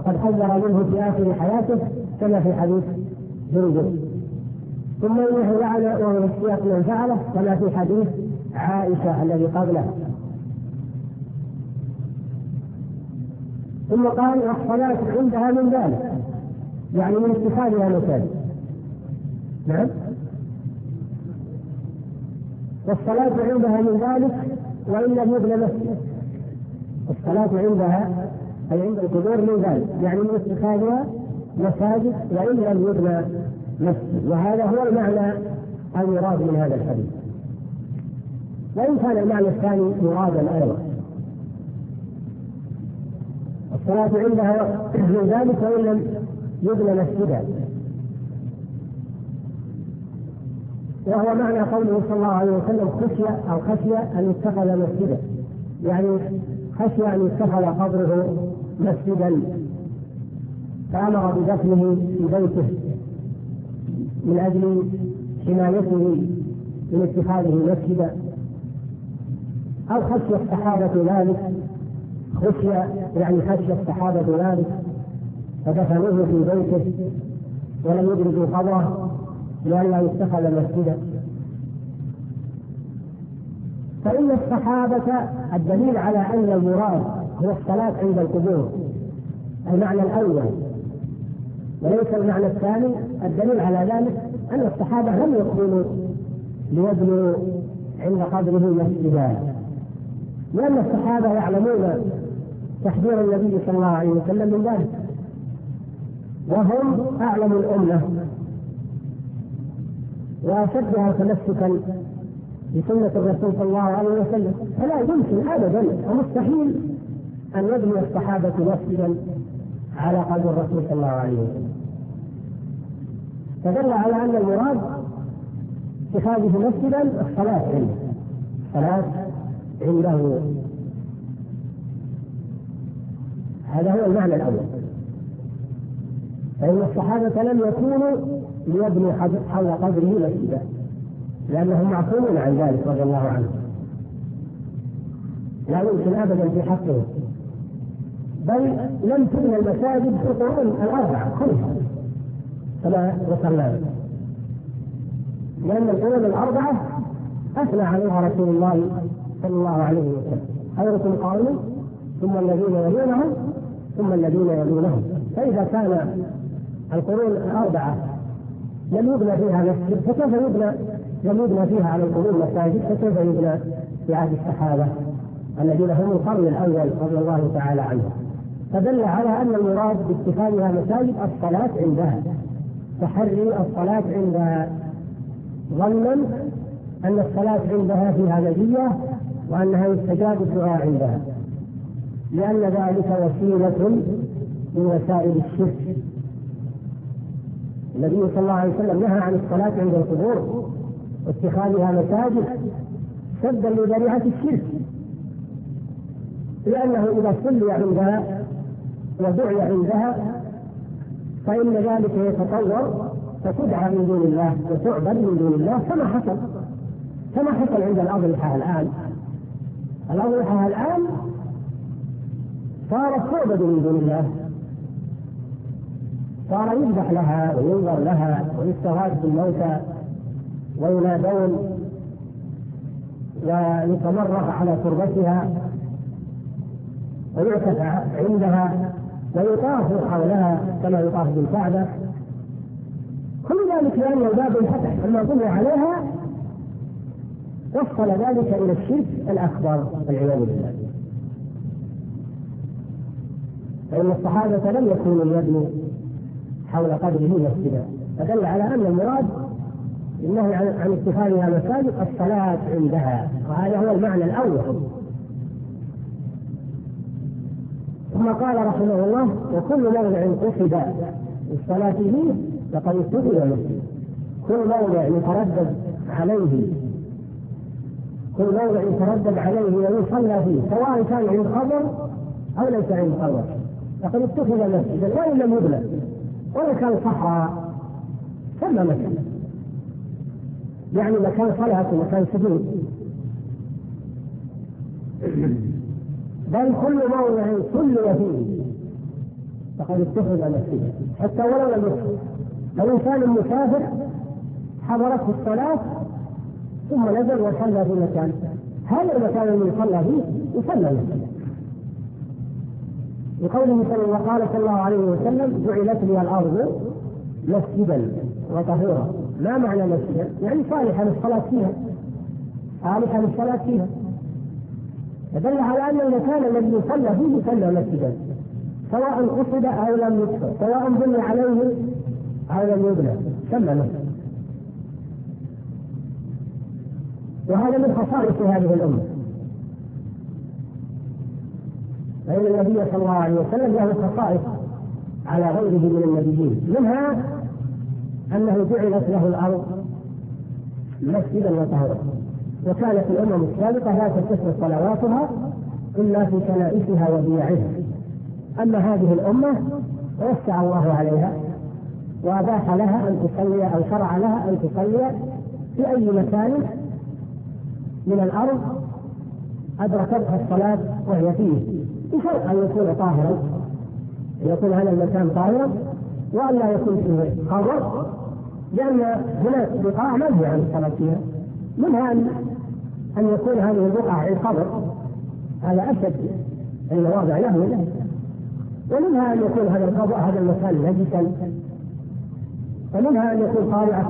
وقد حذر منه في آخر حياته كما في حديث جندب. ثم إنه لعن وهو السياق من فعله كما في حديث عائشة الذي قبله. ثم قال والصلاة عندها من ذلك، يعني من اتخاذها مساجد. نعم، والصلاة عندها من ذلك وإن لم يبنى مسجد. الصلاة عندها أي عند القبور من ذلك، يعني من اتخاذها مساجد وإن لم يبنى مسجد. وهذا هو المعنى المراد من هذا الحديث، وإن كان المعنى الثاني مرادا أيضا. الصلاة عندها من ذلك وإن لم يبنى مسجدا، وهو معنى قوله صلى الله عليه وسلم خشية أن يتخذ مسجدا، يعني خشية أن يتخذ قبره مسجدا، فأمر بدفنه في بيته من أجل حمايته من اتخاذه مسجدا. أو خشية الصحابة ذلك، خشية يعني خشية الصحابة ذلك فدفنوه في بيته ولم يدركوا قبره لئلا يتخذ مسجدا. فإن الصحابة الدليل على أن المراد هو الصلاة عند القبور المعنى الأول وليس المعنى الثاني. الدليل على ذلك أن الصحابة لم يكونوا ليبنوا عند قبره مسجدا، لأن الصحابة يعلمون تحذير النبي صلى الله عليه وسلم من ذلك، وهم أعلم الأمة وأشدها تمسكا بسنة الرسول صلى الله عليه وسلم، فلا يمكن أبدا ومستحيل أن يبني الصحابة مسجدا على قلب الرسول صلى الله عليه وسلم. فدل على أن المراد اتخاذه مسجدا الصلاة عنده. هذا هو المعنى الأول. فإن الصحابة لم يكونوا ليبنوا حول قبره مسجدا لأنهم معصومون عن ذلك رضي الله عنهم، لا يمكن أبدا في حقهم. بل لم تبنى المساجد في القرون الأربعة كلها كما ذكرنا، لأن القرون الأربعة أثنى عليها رسول الله صلى الله عليه وسلم: خيركم قومي ثم الذين يلونهم ثم الذين يلونهم. فإذا كان القرون الأربعة لم يبنى فيها مسجد فكيف لم يبنى فيها على القرون مساجد، فكيف يبنى في عهد الصحابة الذين هم القرن الأول رضي الله تعالى عنهم؟ فدل على أن المراد باتخاذها مساجد الصلاة عندها، تحري الصلاة عندها، ظنا أن الصلاة عندها فيها مزية وأنها يستجاب الدعاء عندها، لأن ذلك وسيلة من وسائل الشرك. النبي صلى الله عليه وسلم نهى عن الصلاة عند القبور واتخاذها مساجد سدا لذريعة الشرك، لأنه إذا صلي عندها ودعي عندها فإن ذلك يتطور فتدعى من دون الله وتعبد من دون الله، كما حصل عند الأضرحة الآن. الأضرحة الآن صارت تعبد من دون الله، صار يذبح لها وينظر لها ويستغاث بالموتى وينادون ويتمرغ على تربتها ويعكف عندها ويطاف حولها كما يطاف بالكعبة. كل ذلك لأن الباب انفتح لما بني عليها، وصل ذلك إلى الشرك الأكبر والعياذ بالله. فإن الصحابة لم يكونوا يبنوا حول قبره مسجدا، فدل على أن المراد النهي عن اتخاذها مساجد الصلاة عندها، وهذا هو المعنى الأول. ثم قال رحمه الله: وكل موضع قصد الصلاة فيه فقد اتخذ مسجد. كل موضع يتردد عليه ويصلى فيه سواء كان عند قبر أو ليس عند قبر فقد اتخذ مسجدا وإن لم يبنى، ولا كان صحراء ثم مكان، يعني مكان صلاة ومكان سجود. بل كل موضع صلي فيه فقد اتخذ مسجدا حتى ولو لم يصلي. لو إنسان مسافر حضرته الصلاة ثم نزل وصلى في مكان، هذا المكان الذي يصلى فيه يصلى مسجدا. لقوله صلى الله عليه وسلم: جعلت لي الأرض مسجدا وطهورا. ما معنى مسجدا؟ يعني صالحا للصلاة فيها، صالحا للصلاة فيها. يدل على أن المكان الذي يصلى فيه يصلى مسجدا، سواء قصد أو لم يقصد، سواء بني عليه أو لم يبنى، سمى مسجد. وهذا من خصائص هذه الأمة، فإن النبي صلى الله عليه وسلم له خصائص على غيره من النبيين، منها أنه جعلت له الأرض مسجدا وطهورا. وكانت الأمم السابقة لا تصح صلواتها إلا في كنائسها وبيعها، أما هذه الأمة وسع الله عليها وأباح لها أن تصلي أو شرع لها أن تصلي في أي مكان من الأرض أدركتها الصلاة وهي فيه، بشرط أن يكون طاهرا، يكون هذا المكان طاهرا وأن لا يكون فيه خبر، لأن هناك بقاع منهي عن الصلاة فيها، منها أن يكون هذه البقعة الخبر، هذا أشد المواضع له، ومنها أن يكون هذا الخبر هذا المكان نجسا، ومنها أن يكون قارعة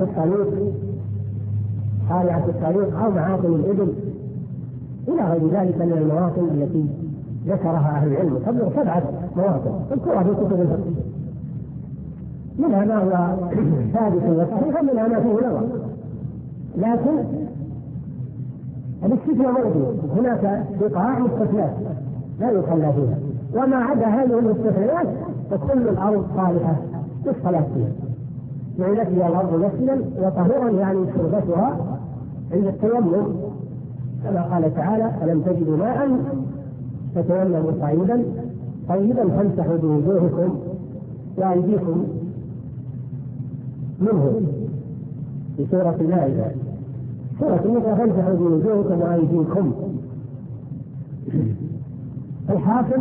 الطريق أو معاطن الإبل إلى غير ذلك من المواطن التي ذكرها أهل العلم. تبلغ 7 مواطن اذكرها في كتب الفقه، منها ما هو ثابت وصحيح ومنها ما فيه نظر، لكن الاستثناء موجود، هناك بقاع مستثنات لا يصلى فيها، وما عدا هذه المستثنيات فكل الأرض صالحة للصلاة فيها. جعلت لي الأرض مسجدا وطهورا، يعني شربتها عند التيمم، كما قال تعالى: ألم تجدوا ماء فتيمموا طيبا فامسحوا بوجوهكم وأيديكم منه، في سورة المائدة. سورة النساء: فامسحوا بوجوهكم وأيديكم. الحاصل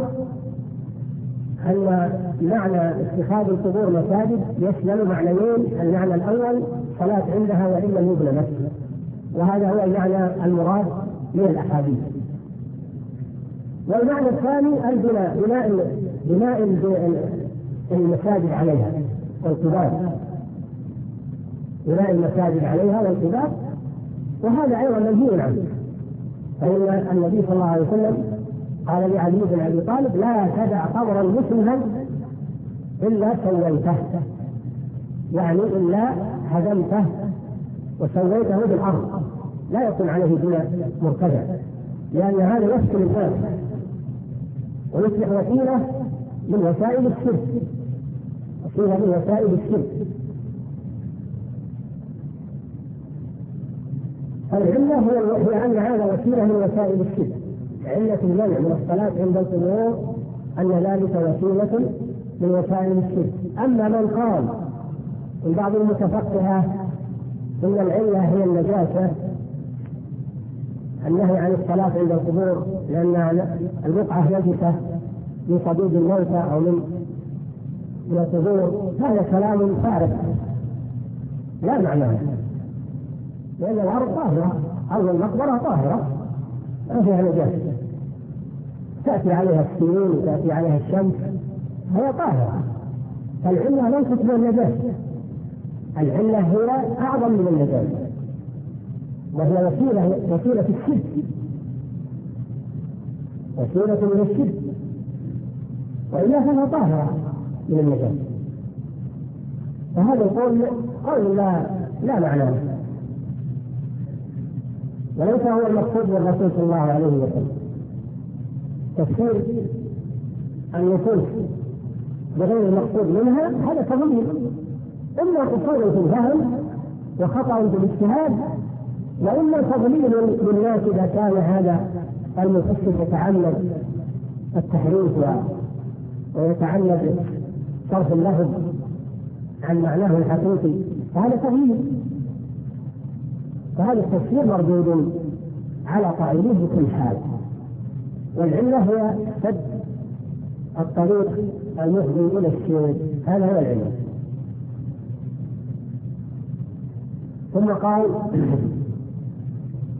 أن معنى اتخاذ القبور مساجد يشمل معنيين: المعنى الأول صلاة عندها وإن لم يبنى مسجد، وهذا هو المعنى المراد من الأحاديث. والمعنى الثاني البناء، بناء المساجد عليها والقباب، بناء المساجد عليها والقباب، وهذا أيضا منهي عنه. فإن النبي صلى الله عليه وسلم قال لعلي بن أبي طالب: لا تدع قبرا مسلما إلا سويته، يعني إلا هدمته وسويته بالأرض، لا يكون عليه بناء مرتفع، لأن هذا يفصل الناس ويصبح وسيلة من وسائل الشرك، العلة هي أن هذا وسيلة من وسائل الشرك. علة المنع من الصلاة عند القبور أن ذلك وسيلة من وسائل الشرك. أما من قال من بعض المتفقهة إن العلة هي النجاسة، النهي عن الصلاة عند القبور لأن البقعة نجسة من صديد الموتى أو من القبور، هذا كلام فارغ لا معنى له، لأن الأرض طاهرة، أرض المقبرة طاهرة ما فيها نجاسة، تأتي عليها السنين وتأتي عليها الشمس، هي طاهرة. فالعلة ليست من النجاسة، العلة هي أعظم من النجاسة، وهي وسيلة الشرك، وسيلة من الشرك، وإلا فهي طاهرة من النجاسة. فهذا قول لا معنى له، وليس هو المقصود بالرسول صلى الله عليه وسلم. تفسير النصوص بغير المقصود منها هذا تضليل، إما قصور في الفهم وخطأ في الاجتهاد، وإما تضليل للناس إذا كان هذا المفسر يتعمد التحريف ويتعمد صرف اللفظ عن معناه الحقيقي، فهذا تضليل. فهذا التفسير مردود على قائله بكل حال. والعلة هي سد الطريق المفضي إلى الشرك، هذا هو العلم. ثم قال